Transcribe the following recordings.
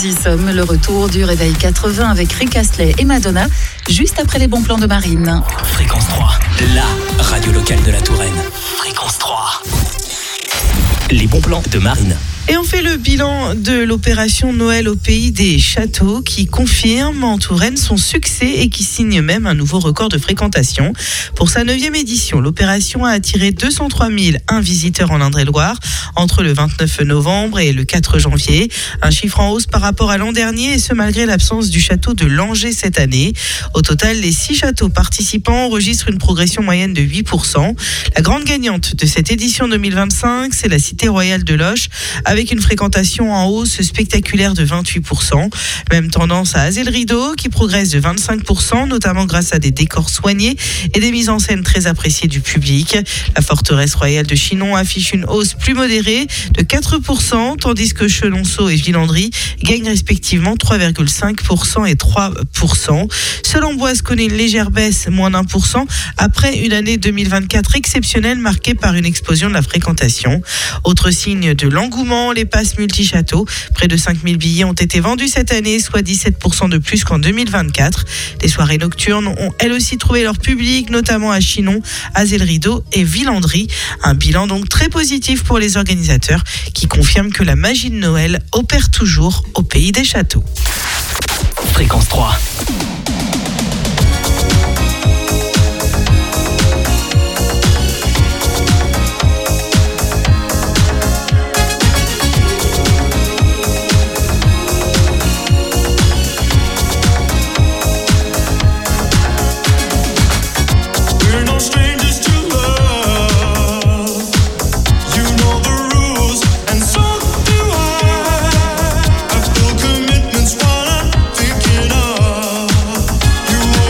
nous y sommes. Le retour du Réveil 80 avec Rick Astley et Madonna, juste après les bons plans de Marine. Fréquence 3, la radio locale de la Touraine. Fréquence 3. Les bons plans de Marine. Et on fait le bilan de l'opération Noël au pays des châteaux qui confirme en Touraine son succès et qui signe même un nouveau record de fréquentation. Pour sa 9e édition, l'opération a attiré 203 001 visiteurs en Indre-et-Loire entre le 29 novembre et le 4 janvier. Un chiffre en hausse par rapport à l'an dernier et ce malgré l'absence du château de Langeais cette année. Au total, les 6 châteaux participants enregistrent une progression moyenne de 8%. La grande gagnante de cette édition 2025, c'est la Cité Royale de Loches, avec une fréquentation en hausse spectaculaire de 28%. Même tendance à Azay-le-Rideau qui progresse de 25%, notamment grâce à des décors soignés et des mises en scène très appréciées du public. La forteresse royale de Chinon affiche une hausse plus modérée de 4%, tandis que Chenonceau et Villandry gagnent respectivement 3,5% et 3%. Seul Amboise connaît une légère baisse, moins d'1%, après une année 2024 exceptionnelle marquée par une explosion de la fréquentation. Autre signe de l'engouement, les passes multi-châteaux. Près de 5000 billets ont été vendus cette année, soit 17% de plus qu'en 2024. Les soirées nocturnes ont elles aussi trouvé leur public, notamment à Chinon, Azay-le-Rideau et Villandry. Un bilan donc très positif pour les organisateurs qui confirment que la magie de Noël opère toujours au pays des châteaux. Fréquence 3. Commitments, what I'm thinking of.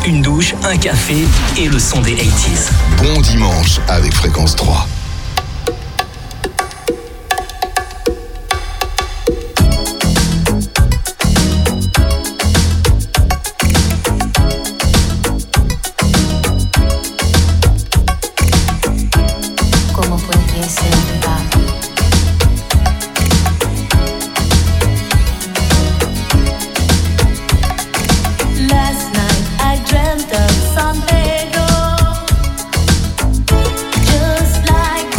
une douche, un café et le son des 80s. Bon dimanche avec Fréquence 3. Just like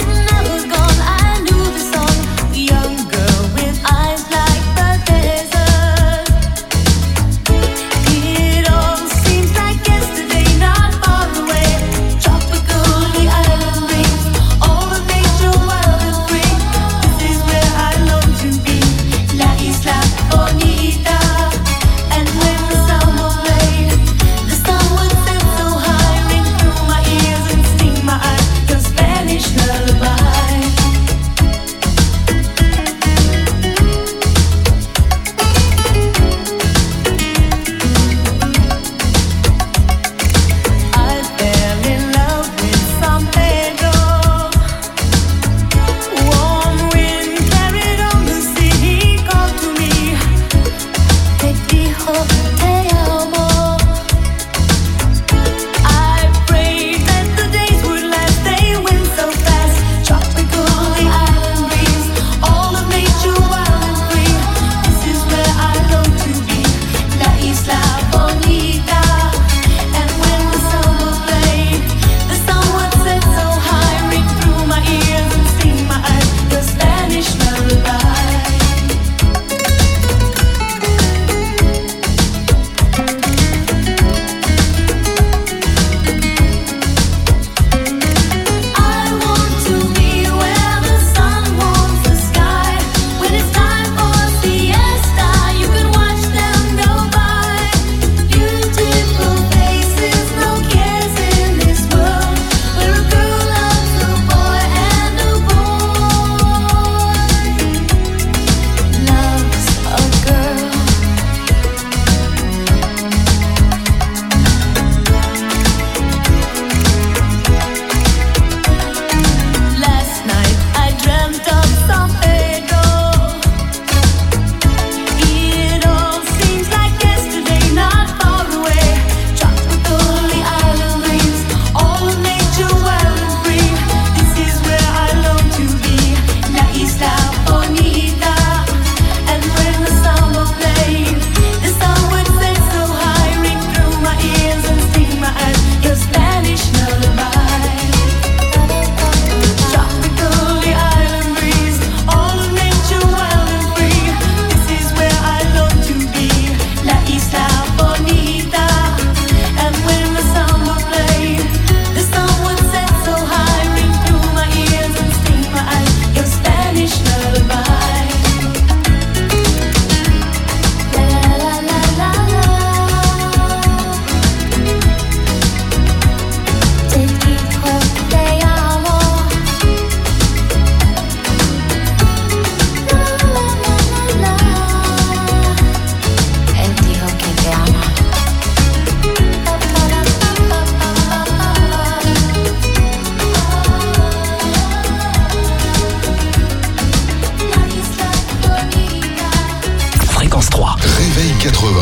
Réveil 80.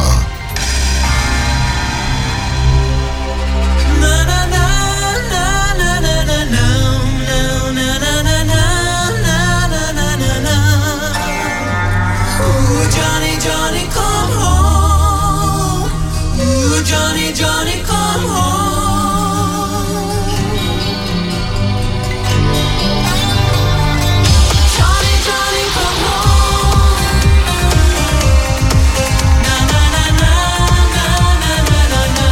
Johnny, Johnny, come home. Ooh, Johnny, Johnny, come home. Johnny, Johnny, come home. Na na na na na na na na na.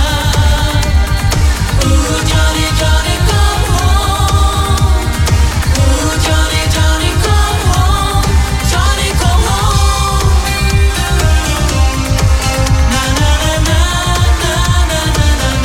Ooh, Johnny, Johnny, come home. Ooh, Johnny, Johnny, come home. Johnny, come home. Na na na na na na na na.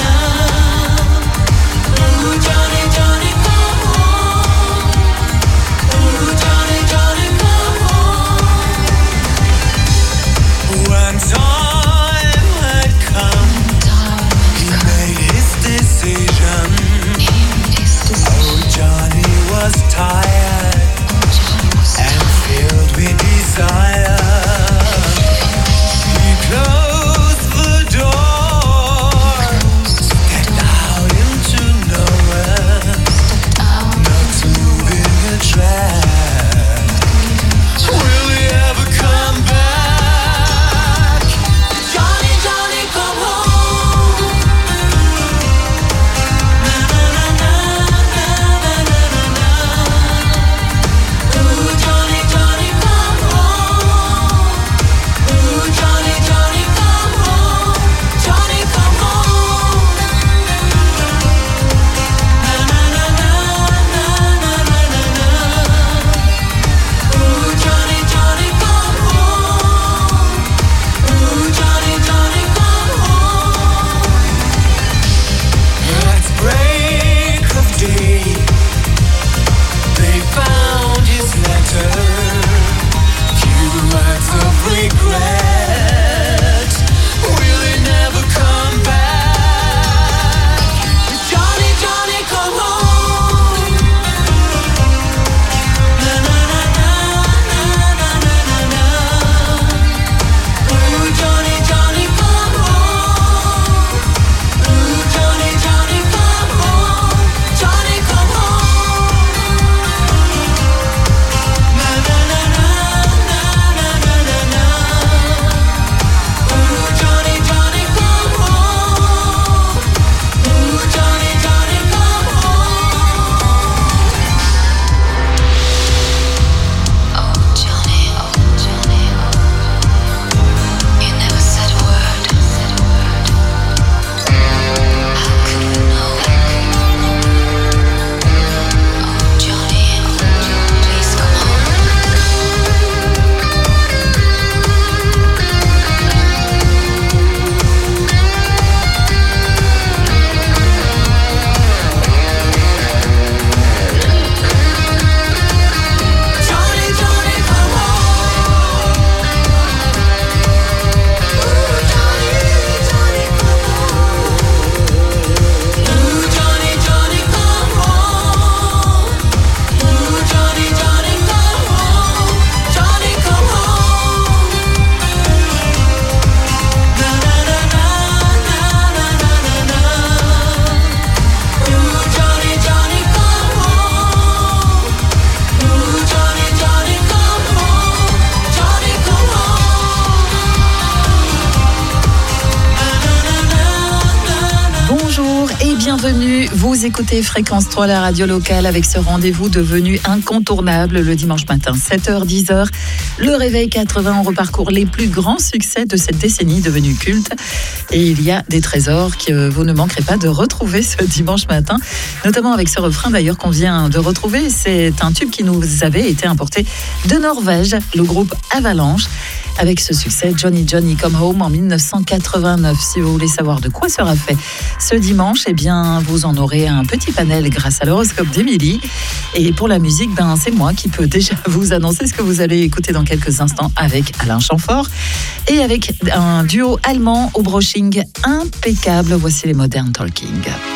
bienvenue. Vous écoutez Fréquence 3, la radio locale, avec ce rendez-vous devenu incontournable le dimanche matin, 7h-10h. Le Réveil 80, on reparcourt les plus grands succès de cette décennie devenue culte. Et il y a des trésors que vous ne manquerez pas de retrouver ce dimanche matin, notamment avec ce refrain d'ailleurs qu'on vient de retrouver. C'est un tube qui nous avait été importé de Norvège, le groupe Avalanche. Avec ce succès, Johnny Johnny Come Home en 1989. Si vous voulez savoir de quoi sera fait ce dimanche, eh bien, vous en aurez un petit panel grâce à l'horoscope d'Émilie. Et pour la musique, c'est moi qui peux déjà vous annoncer ce que vous allez écouter dans quelques instants avec Alain Chamfort et avec un duo allemand au brushing impeccable. Voici les Modern Talking.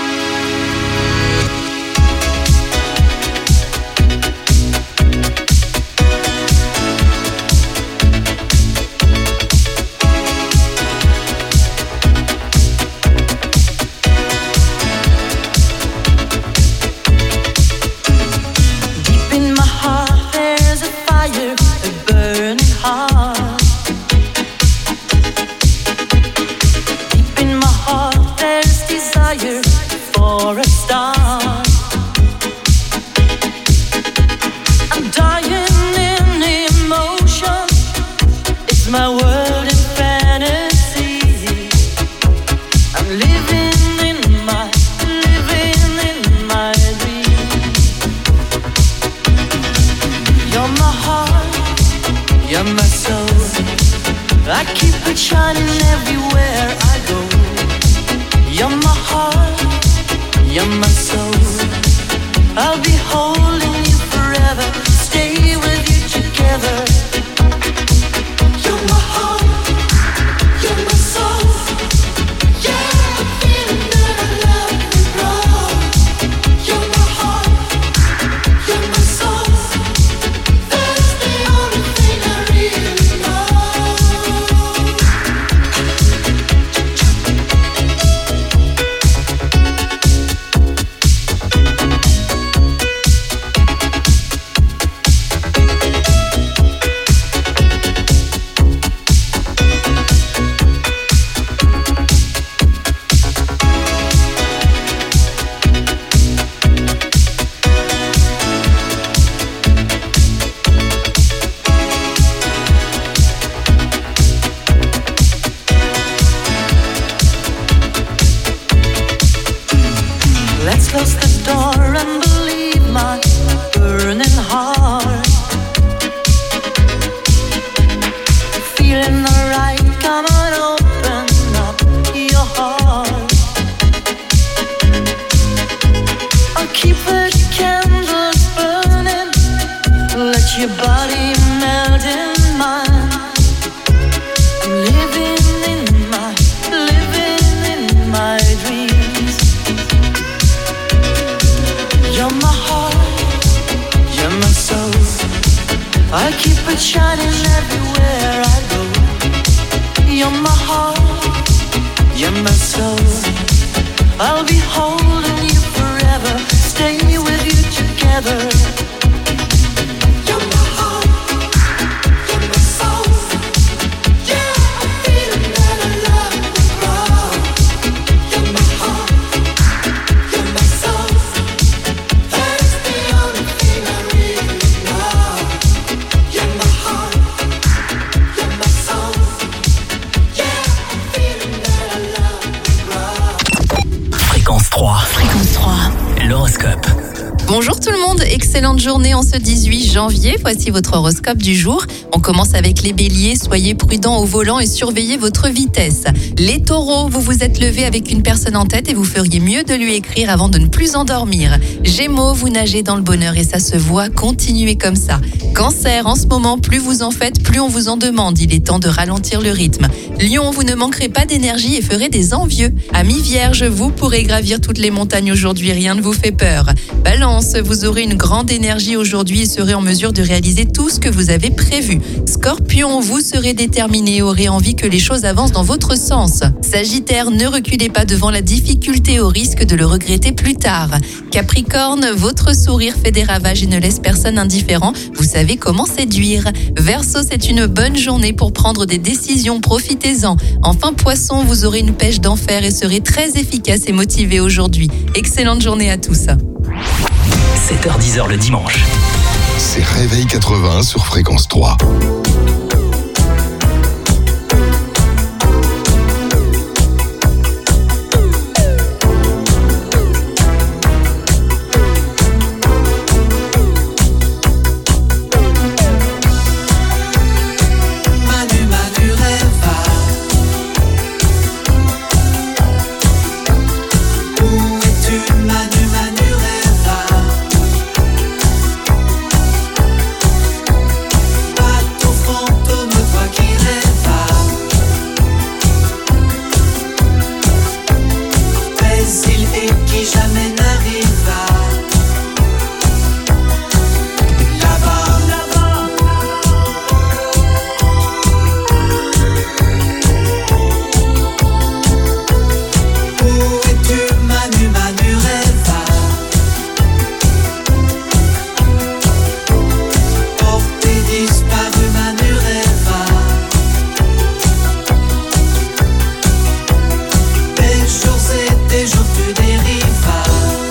Bonjour tout le monde, excellente journée en ce 18 janvier. Voici votre horoscope du jour. On commence avec les béliers, soyez prudents au volant et surveillez votre vitesse. Les taureaux, vous vous êtes levés avec une personne en tête et vous feriez mieux de lui écrire avant de ne plus endormir. Gémeaux, vous nagez dans le bonheur et ça se voit, continuez comme ça. Cancer, en ce moment, plus vous en faites, plus on vous en demande. Il est temps de ralentir le rythme. Lion, vous ne manquerez pas d'énergie et ferez des envieux. Amis vierges, vous pourrez gravir toutes les montagnes aujourd'hui, rien ne vous fait peur. Balance, Balance, vous aurez une grande énergie aujourd'hui et serez en mesure de réaliser tout ce que vous avez prévu. Scorpion, vous serez déterminé et aurez envie que les choses avancent dans votre sens. Sagittaire, ne reculez pas devant la difficulté au risque de le regretter plus tard. Capricorne, votre sourire fait des ravages et ne laisse personne indifférent. Vous savez comment séduire. Verseau, c'est une bonne journée pour prendre des décisions, profitez-en. Enfin, Poisson, vous aurez une pêche d'enfer et serez très efficace et motivé aujourd'hui. Excellente journée à tous. 7h-10h le dimanche. C'est Réveil 80 sur Fréquence 3. Des jours tu dérivas.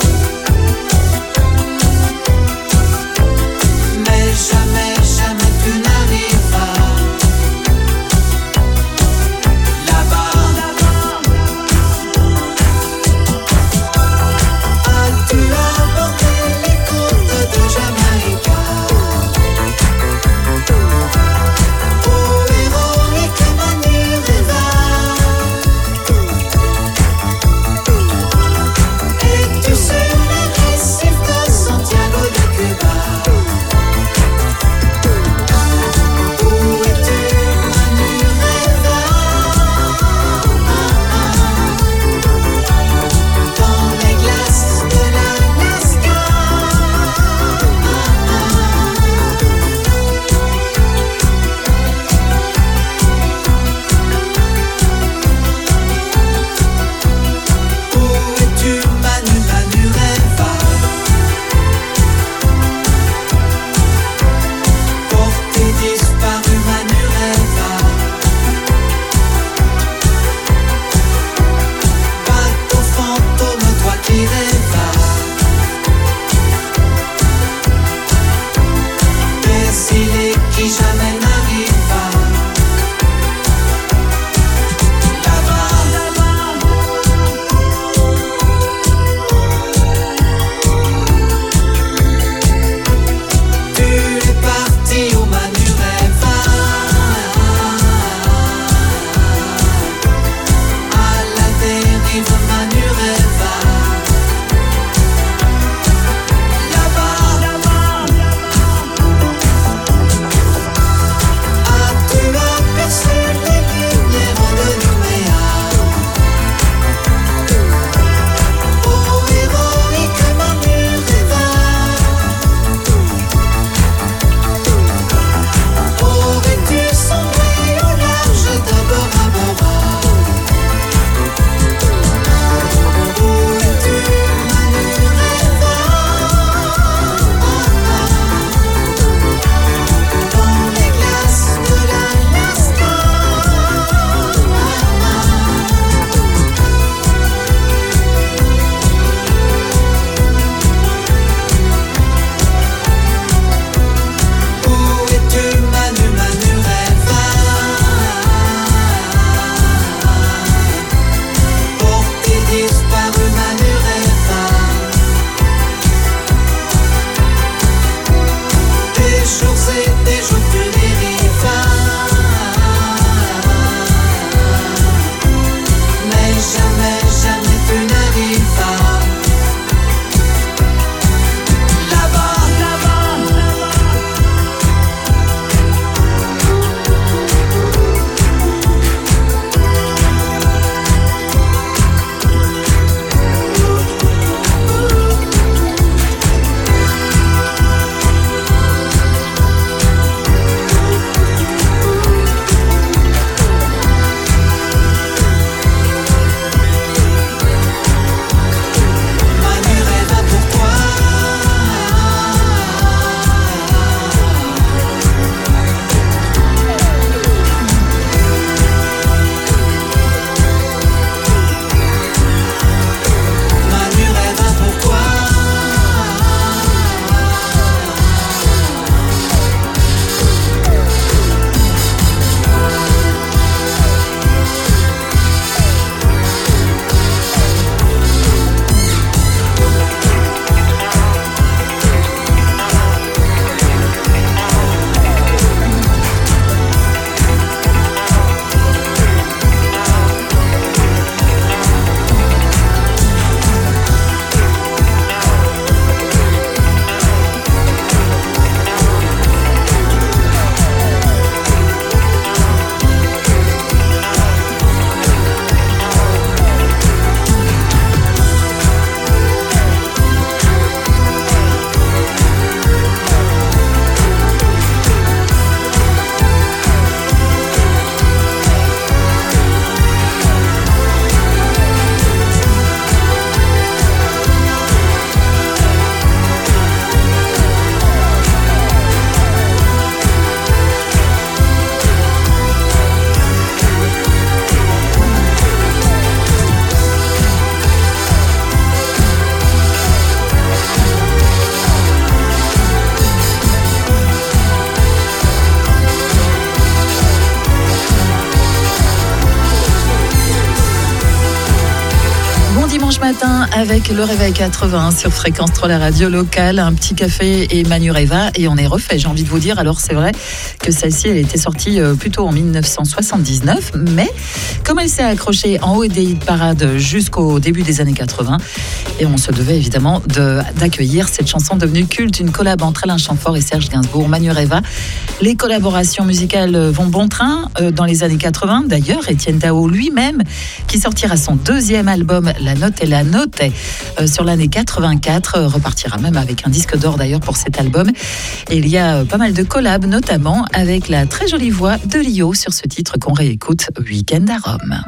dimanche matin avec le Réveil 80 sur Fréquence 3, la radio locale. Un petit café et Manureva et on est refait, j'ai envie de vous dire. Alors c'est vrai que celle-ci, elle était sortie plutôt en 1979, mais comme elle s'est accrochée en haut des hit parades jusqu'au début des années 80, et on se devait évidemment d'accueillir cette chanson devenue culte, une collab entre Alain Chamfort et Serge Gainsbourg, Manureva. Les collaborations musicales vont bon train dans les années 80. D'ailleurs, Étienne Dao lui-même, qui sortira son deuxième album, La Note et la Note, sur l'année 84, repartira même avec un disque d'or d'ailleurs pour cet album. Et il y a pas mal de collabs, notamment avec la très jolie voix de Lio sur ce titre qu'on réécoute, Week-end à Rome.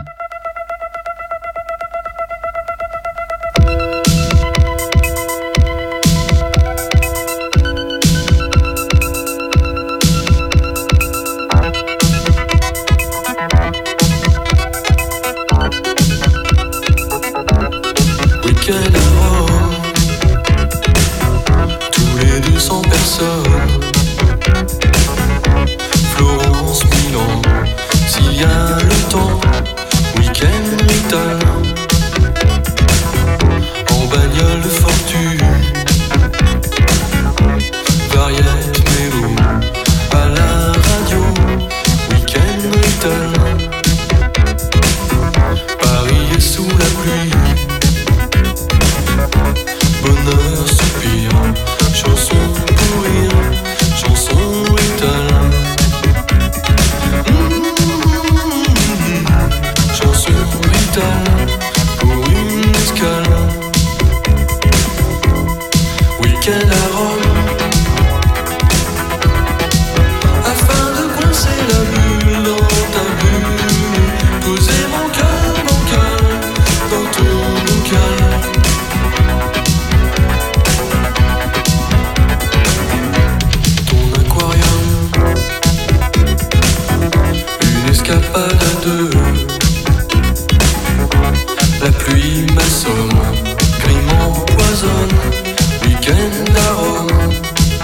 Tous les 200 personnes, Florence, Milan, s'il y a le temps, week-end vital, en bagnole de fortune, variette mélo, à la radio, week-end vital, Paris est sous la pluie. Bonheur, soupir, chanson pour rire, chanson brutale. Chanson brutale pour une escale. Week-end à Rome, afin de coincer la bulle dans ta bulle, poser mon cœur bancal dans ton bocal. Escapade à deux, la pluie m'assomme, crime m'empoisonne, week-end à Rome,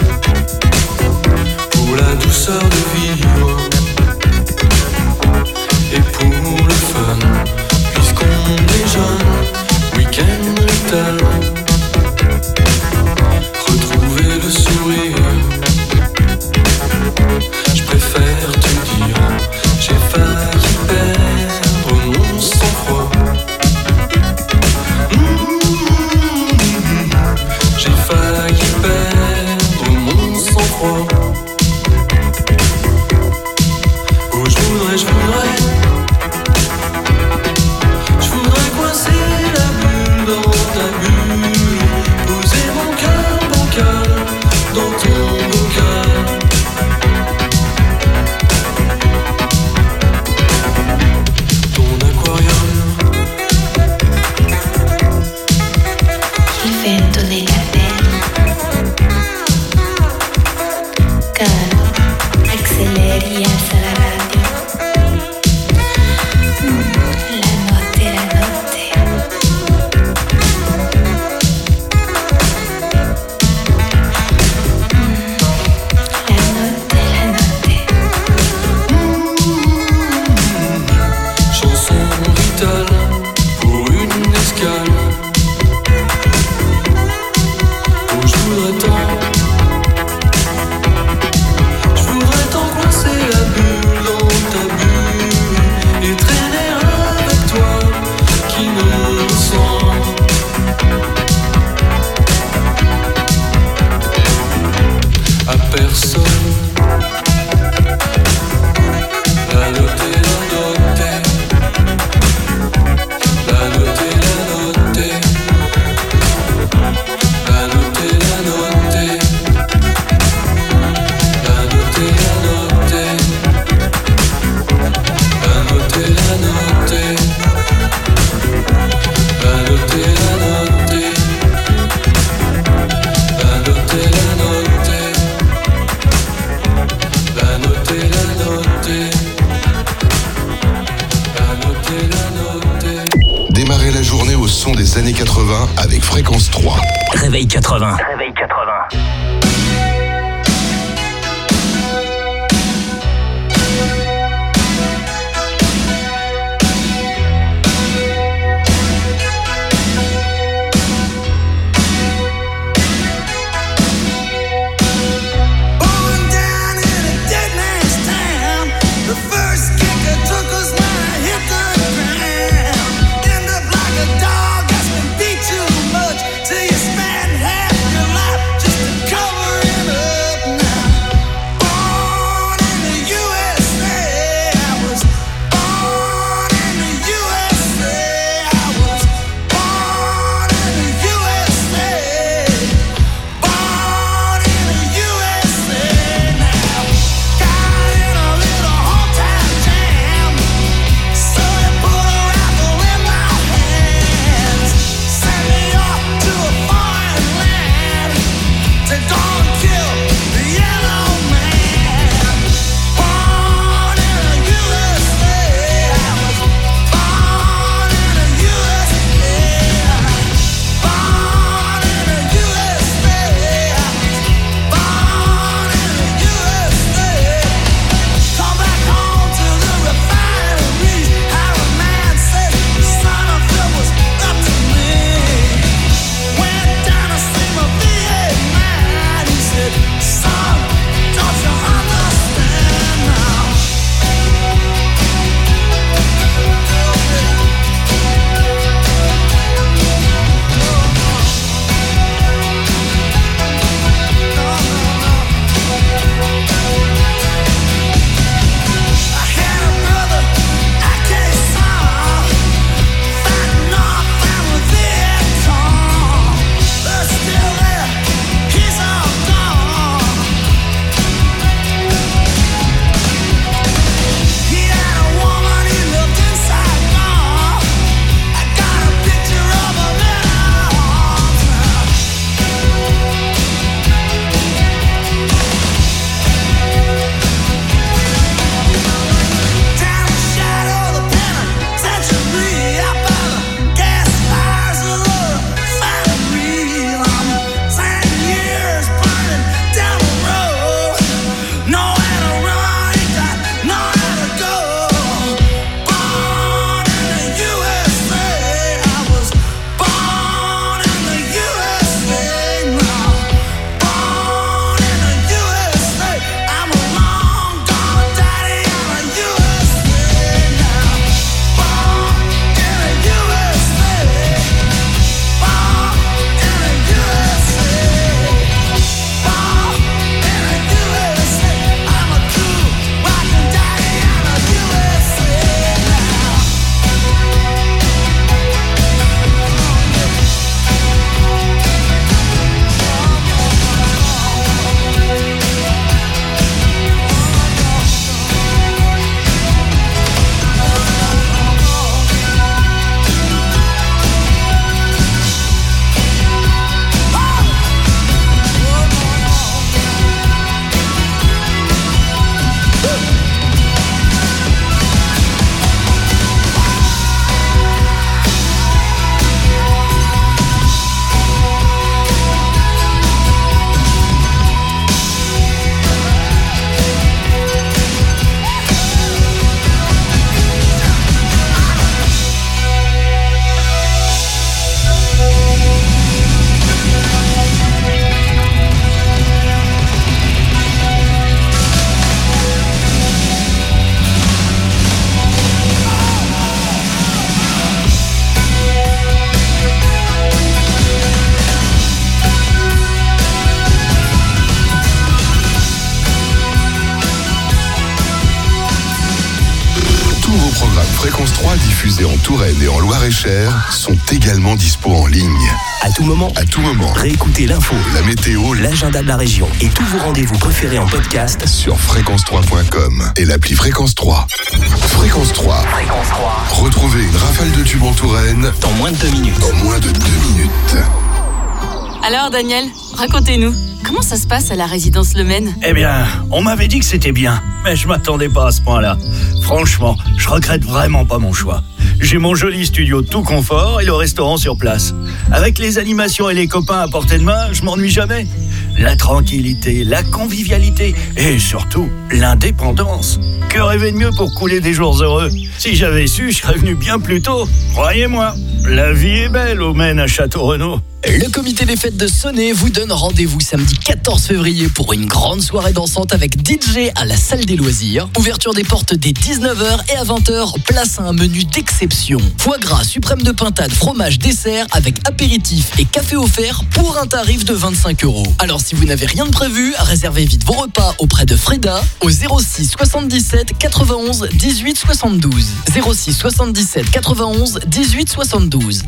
pour la douceur de vivre, et pour le fun, puisqu'on est jeune, week-end vital, retrouver le sourire, je préfère te dire. J'ai failli perdre mon sang-froid. J'ai failli perdre mon sang-froid. Oh, je voudrais coincer la bulle dans ta bulle, poser mon cœur bancal dans ton bocal. Démarrez la journée au son des années 80 avec Fréquence 3. Réveil 80. Réveil 80. Fréquence 3 diffusés en Touraine et en Loir-et-Cher sont également dispo en ligne. À tout moment, réécoutez l'info, la météo, l'agenda de la région et tous vos rendez-vous préférés en podcast sur fréquence3.com et l'appli Fréquence 3. Fréquence 3. Retrouvez une rafale de tubes en Touraine dans moins de 2 minutes. Alors Daniel, racontez-nous, comment ça se passe à la résidence Le Maine ? Eh bien, on m'avait dit que c'était bien, mais je m'attendais pas à ce point-là. Franchement, je regrette vraiment pas mon choix. J'ai mon joli studio tout confort et le restaurant sur place. Avec les animations et les copains à portée de main, je m'ennuie jamais. La tranquillité, la convivialité et surtout l'indépendance. Que rêver de mieux pour couler des jours heureux ? Si j'avais su, je serais venu bien plus tôt. Croyez-moi, la vie est belle au Maine à Château-Renaud. Le comité des fêtes de Sonnet vous donne rendez-vous samedi 14 février pour une grande soirée dansante avec DJ à la salle des loisirs. Ouverture des portes dès 19h et à 20h, place à un menu d'exception. Foie gras, suprême de pintade, fromage, dessert avec apéritif et café offert pour un tarif de 25 €. Alors si vous n'avez rien de prévu, réservez vite vos repas auprès de Freda au 06 77 91 18 72. 06 77 91 18 72.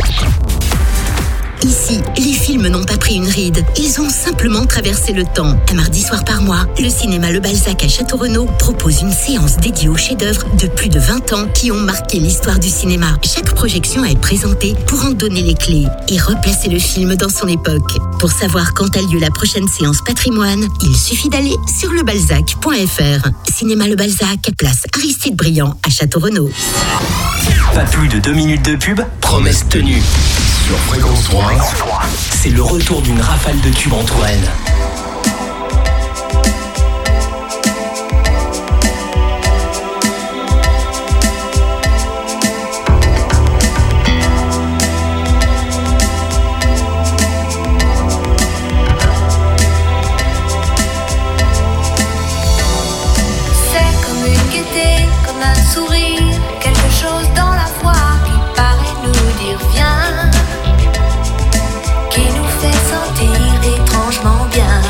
Ici, les films n'ont pas pris une ride. Ils ont simplement traversé le temps. Un mardi soir par mois, le cinéma Le Balzac à Château-Renaud propose une séance dédiée aux chefs-d'œuvre de plus de 20 ans qui ont marqué l'histoire du cinéma. Chaque projection est présentée pour en donner les clés et replacer le film dans son époque. Pour savoir quand a lieu la prochaine séance patrimoine, il suffit d'aller sur lebalzac.fr. Cinéma Le Balzac, place Aristide Briand à Château-Renaud. Pas plus de 2 minutes de pub, promesse tenue. Sur Fréquence 3, c'est le retour d'une rafale de tubes en Touraine. C'est comme une gaieté, comme un sourire, quelque chose dans la voix qui paraît nous dire viens, qui nous fait sentir étrangement bien.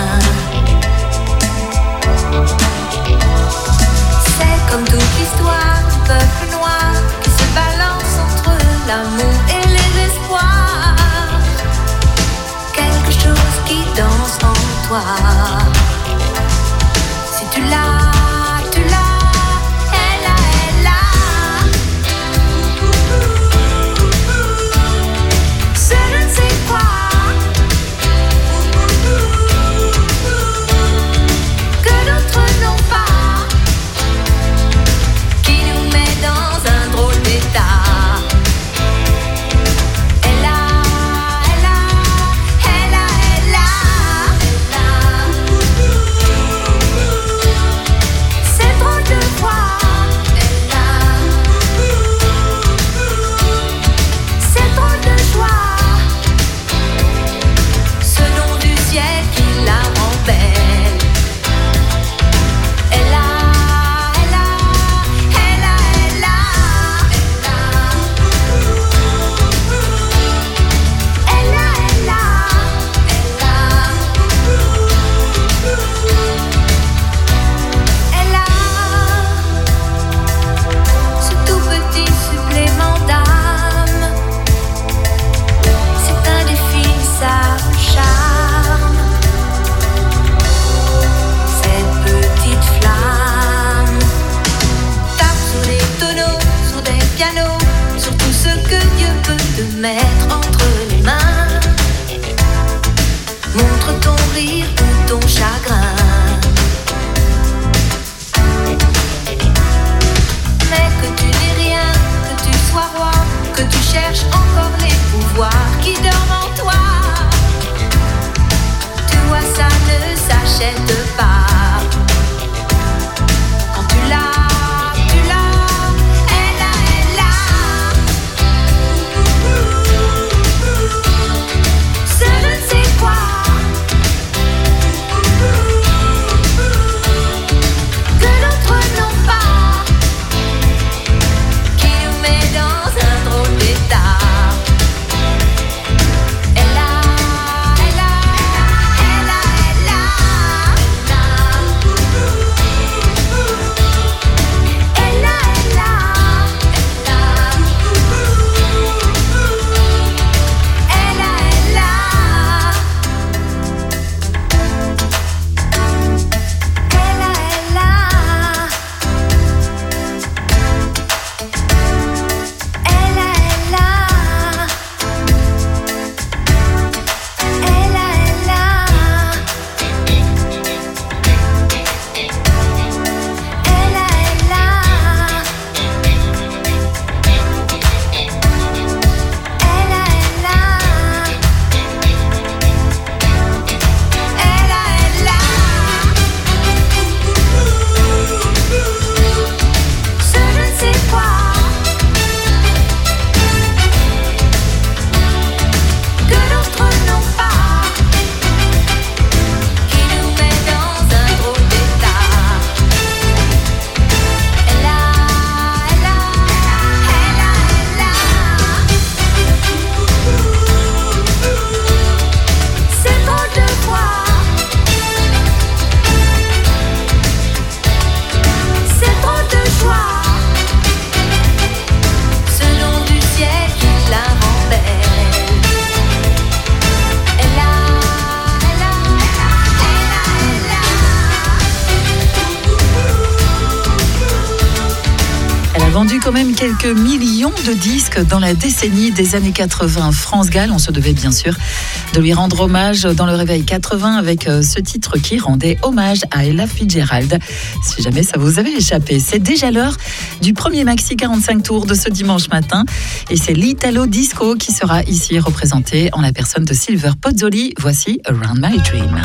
Vendu quand même quelques millions de disques dans la décennie des années 80. France Gall, on se devait bien sûr de lui rendre hommage dans le Réveil 80 avec ce titre qui rendait hommage à Ella Fitzgerald. Si jamais ça vous avait échappé, c'est déjà l'heure du premier maxi 45 tours de ce dimanche matin. Et c'est l'Italo Disco qui sera ici représenté en la personne de Silver Pozzoli. Voici Around My Dream.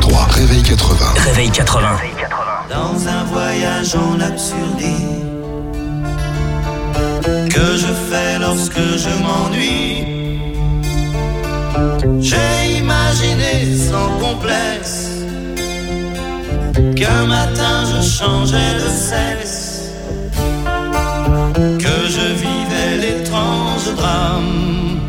3, Réveil 80. Réveil 80. Dans un voyage en absurdité que je fais lorsque je m'ennuie, j'ai imaginé sans complexe qu'un matin je changeais de sexe, que je vivais l'étrange drame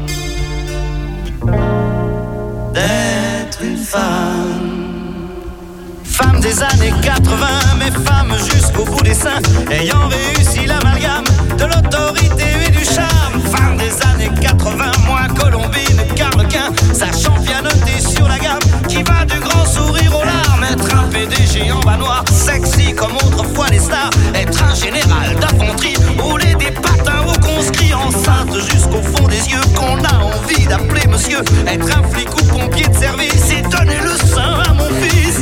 d'être une femme. Femme des années 80, mais femme jusqu'au bout des seins, ayant réussi l'amalgame de l'autorité et du charme. Femme des années 80, moi Colombine, Carlequin, sa championneté sur la gamme, qui va du grand sourire aux larmes. Être un PDG en bas noir, sexy comme autrefois les stars. Être un général d'infanterie, rouler des patins aux conscrits, enceinte jusqu'au fond des yeux, qu'on a envie d'appeler monsieur. Être un flic ou pompier de service et donner le sein à mon fils.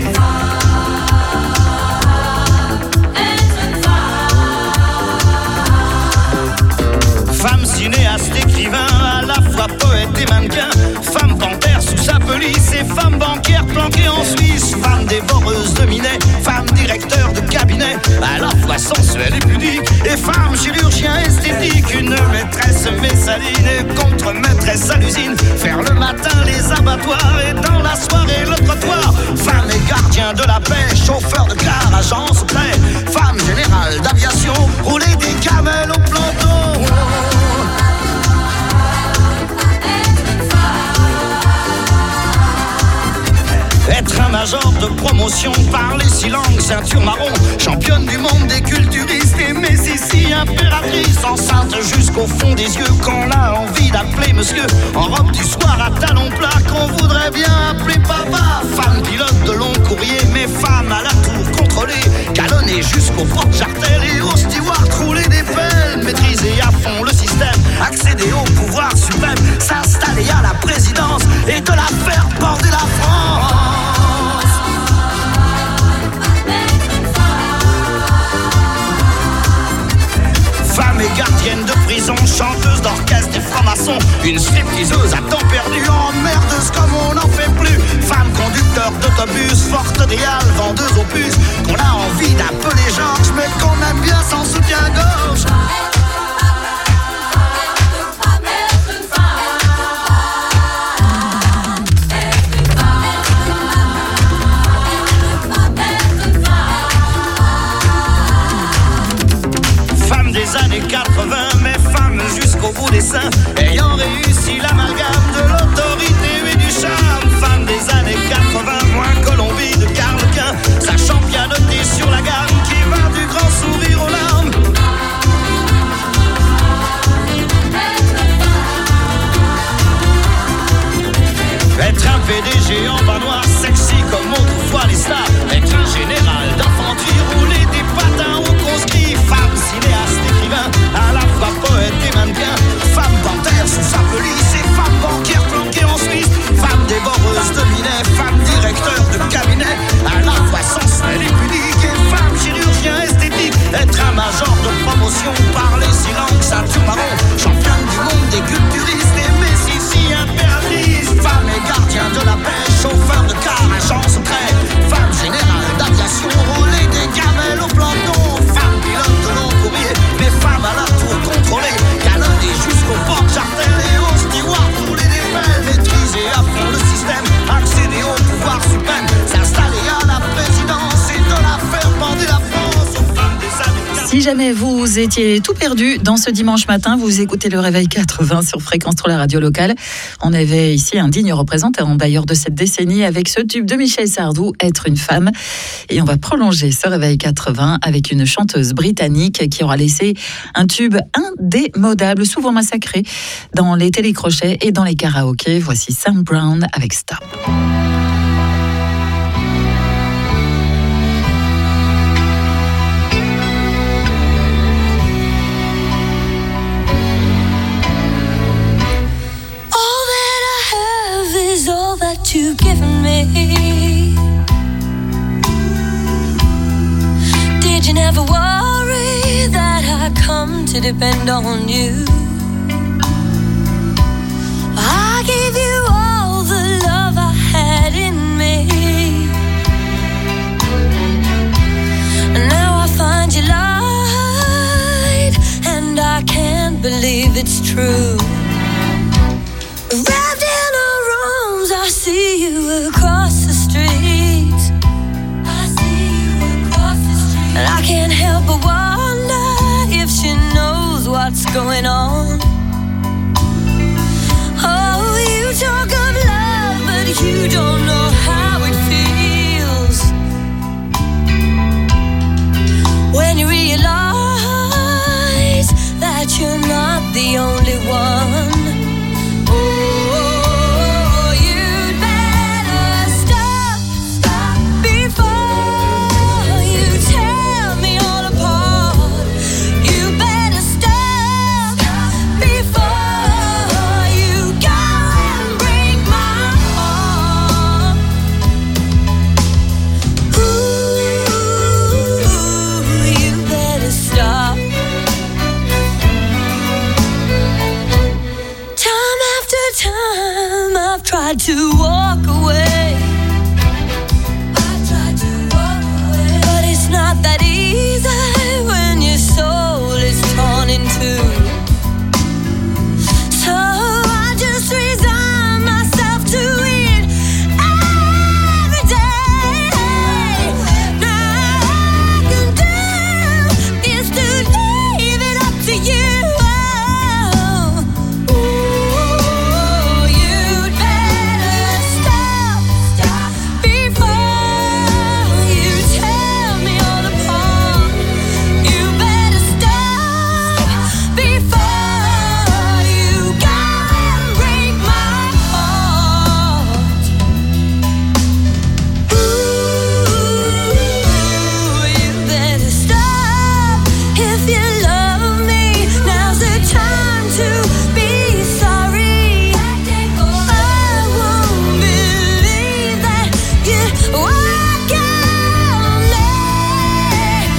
Femme cinéaste, écrivain, à la fois poète et mannequin. Femme panthère sous sa police et femme banquière planquée en Suisse. Femme dévoreuse de minet, femme directeur de cabinet, à la fois sensuelle et pudique. Et femme chirurgien esthétique, une maîtresse messaline et contre-maîtresse à l'usine. Faire le matin les abattoirs et dans la soirée le trottoir. Femme et gardien de la paix, chauffeur de car, agent secret. Femme générale d'aviation, rouler des camels au planton. Être un major de promotion, parler 6 langues, ceinture marron, championne du monde des culturistes et Messissi, impératrice, enceinte jusqu'au fond des yeux, qu'on a envie d'appeler monsieur, en robe du soir à talons plats, qu'on voudrait bien appeler papa. Femme pilote de long courrier, mais femme à la tour contrôlée, galonnée jusqu'au porte-jartel et au steward rouler des pelles, maîtriser à fond le système, accéder au pouvoir suprême, s'installer à la présidence et de la faire border la France. Femme et gardienne de prison, chanteuse d'orchestre et franc-maçon, une stripteaseuse à temps perdu, emmerdeuse comme on n'en fait plus. Femme conducteur d'autobus, forte des halles, vendeuse aux puces, qu'on a envie d'appeler Georges, mais qu'on aime bien sans soutien-gorge. Années 80, mais femme jusqu'au bout des seins, ayant réussi l'amalgame de l'autorité et du charme. Femme des années 80, moins Colombie de Carlequin, sa championneté sur la gamme, qui va du grand sourire aux larmes. Être un PDG en bas noir, sexy comme autrefois les stars. Être un général d'infanterie, rouler des patins aux conscrits. Femme cinéaste, écrivain, à la fois poète et mannequin. Femme panthère sous sa police et femme banquière planquée en Suisse. Femme dévoreuse de minet, femme directeur de cabinet, à la fois sensuelle et pudique. Et femme chirurgien esthétique, être un major de promotion, parler 6 langues, ceinture marron, championne du monde des culturistes et Messissi, impératrice. Femme et gardien de la paix, chauffeur de car, agent secret. Femme générale d'aviation, rouler des gamelles au planton. Femme pilote de long courrier, mais femme à la tour contrôlée, galonnée jusqu'au porte-jartel et au steward, rouler des pelles, maîtriser à fond le système, accéder au pouvoir suprême, s'installer à la présidence et de la faire bander la France aux femmes des années. Si jamais vous étiez tout perdu dans ce dimanche matin, vous écoutez le Réveil 80 sur Fréquence 3, la radio locale. On avait ici un digne représentant d'ailleurs de cette décennie avec ce tube de Michel Sardou, Être une femme. Et on va prolonger ce Réveil 80 avec une chanteuse britannique qui aura laissé un tube indémodable, souvent massacré dans les télécrochets et dans les karaokés. Voici Sam Brown avec Stop. You've given me. Did you never worry that I come to depend on you? I gave you all the love I had in me. that's true. Wrapped in her arms, I see you across the street. I see you across the street. And I can't help but wonder if she knows what's going on. Oh, you talk of love, but you don't know how it feels when you realize that you're not the only one. Oh, you'd better stop before you tear me all apart. You better stop before you go and break my heart. Ooh, you better stop. Time after time I've tried to walk away. But it's not that easy when your soul is torn in two. So I just resign myself to it every day. Now all I can do is to leave it up to you. Oh, you'd better stop before you tear me all apart. You better stop before you go and break my heart. Ooh, you better stop if you love me. Now's the time to be sorry. I won't believe that you walk on me,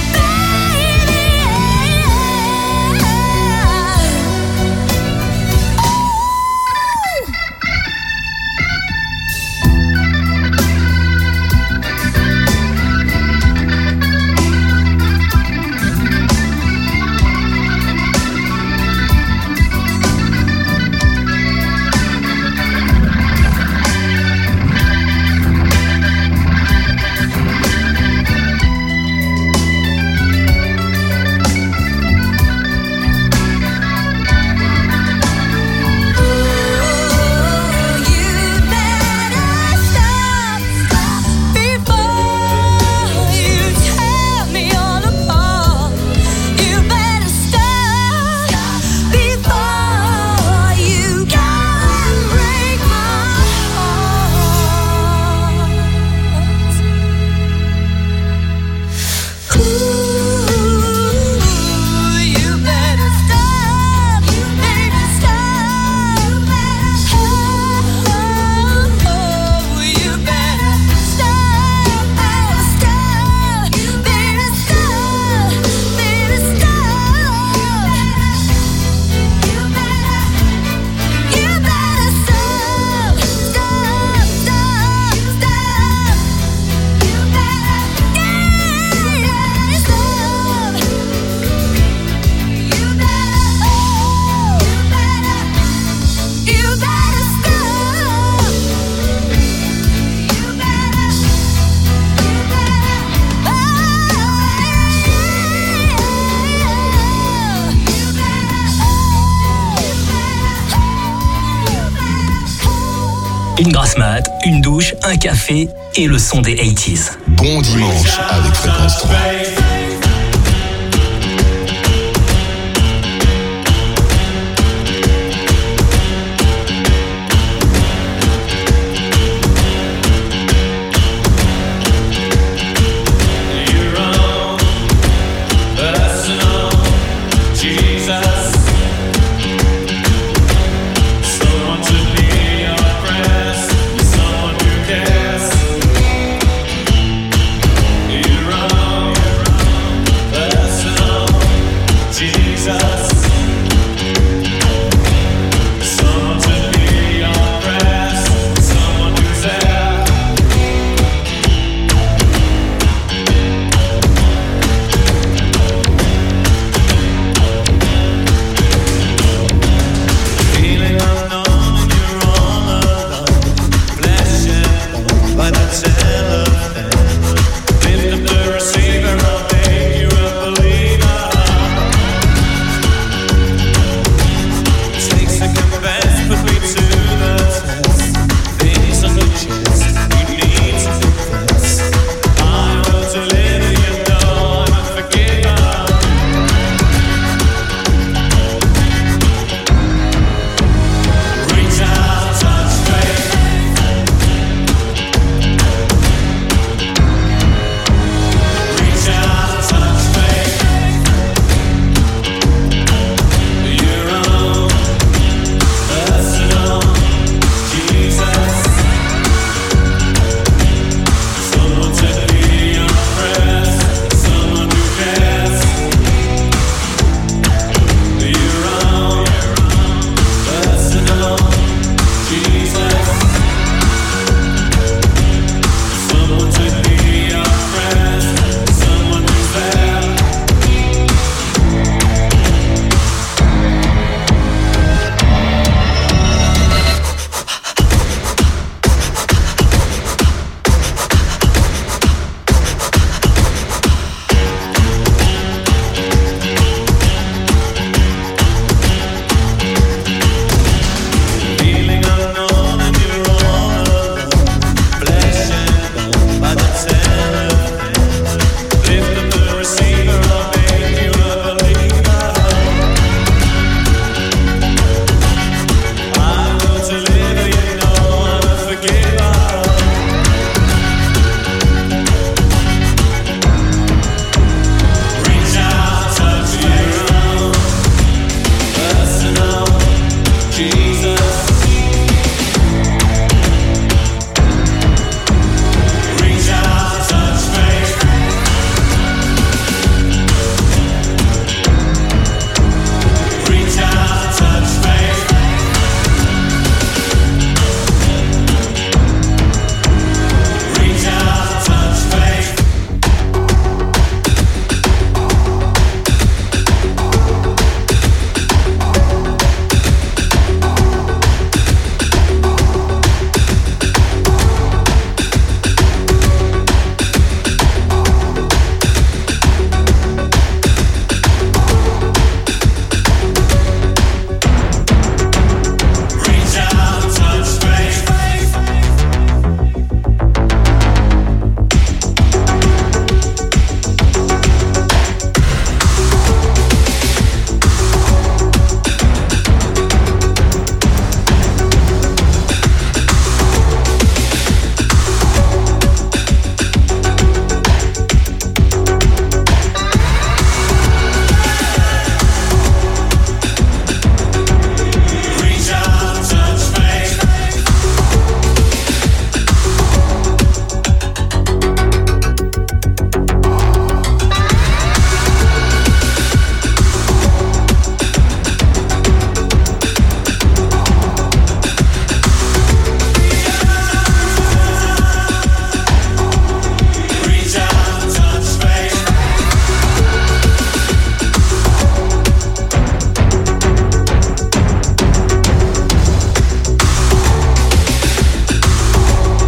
Une grasse mat, une douche, un café et le son des 80s. Bon dimanche avec Fréquence 3.